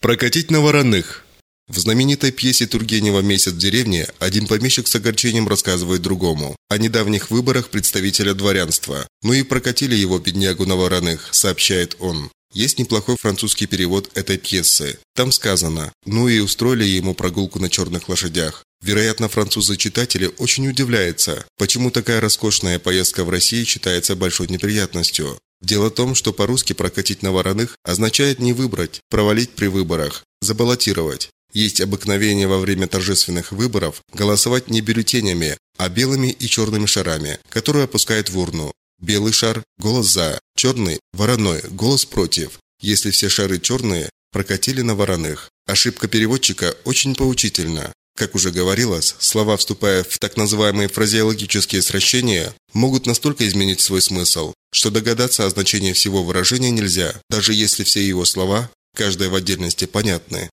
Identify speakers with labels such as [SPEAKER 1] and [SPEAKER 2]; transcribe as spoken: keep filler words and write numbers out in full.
[SPEAKER 1] Прокатить на вороных. В знаменитой пьесе Тургенева «Месяц в деревне» один помещик с огорчением рассказывает другому о недавних выборах представителя дворянства. «Ну и прокатили его, беднягу, на вороных», — сообщает он. Есть неплохой французский перевод этой пьесы. Там сказано «ну и устроили ему прогулку на черных лошадях». Вероятно, французы-читатели очень удивляются, почему такая роскошная поездка в России считается большой неприятностью. Дело в том, что по-русски прокатить на вороных означает не выбрать, провалить при выборах, забаллотировать. Есть обыкновение во время торжественных выборов голосовать не бюллетенями, а белыми и черными шарами, которые опускают в урну. Белый шар – голос «за», черный – вороной, голос «против». Если все шары черные, прокатили на вороных. Ошибка переводчика очень поучительна. Как уже говорилось, слова, вступая в так называемые фразеологические сращения, могут настолько изменить свой смысл, что догадаться о значении всего выражения нельзя, даже если все его слова, каждая в отдельности, понятны.